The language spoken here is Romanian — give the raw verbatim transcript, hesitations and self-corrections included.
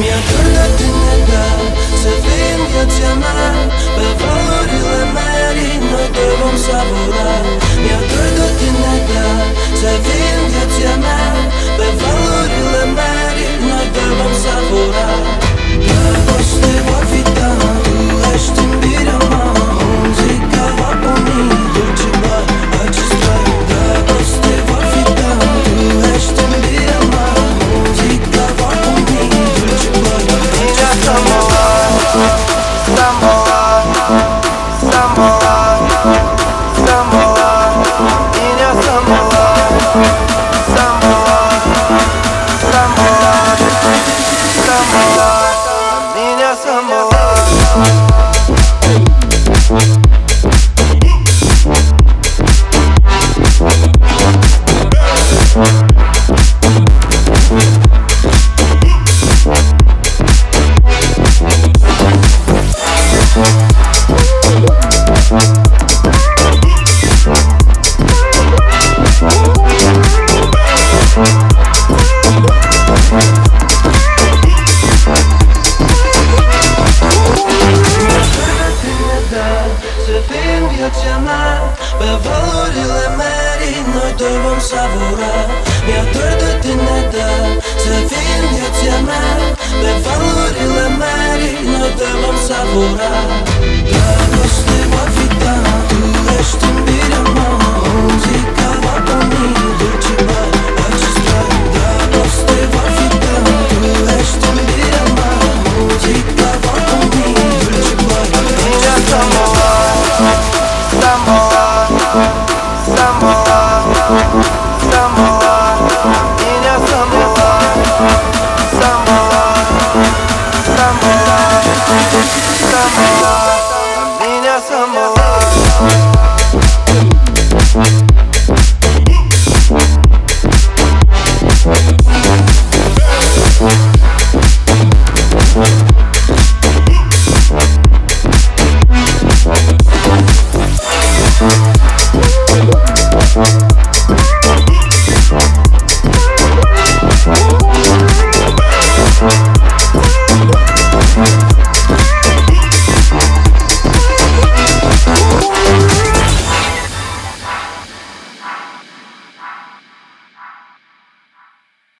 Mi-a dor de tine, da, să fii în viața mea. Pe valorile mele noi doi vom savura. Mi-a dor de tine, da, să fii în viața mea. Pe valorile mele noi doi vom savura. Dragoste va fi ta, tu ești iubirea mea. Muzica va pune dulce bar acest trai. Dragoste va fi ta, tu ești iubirea mea. Muzica va pune dulce bar acest trai. Pe valorile mele noi doi vom savura. Mi-a dor de tine, da, să fii în viața mea. Pe valorile mele noi doi vom savura.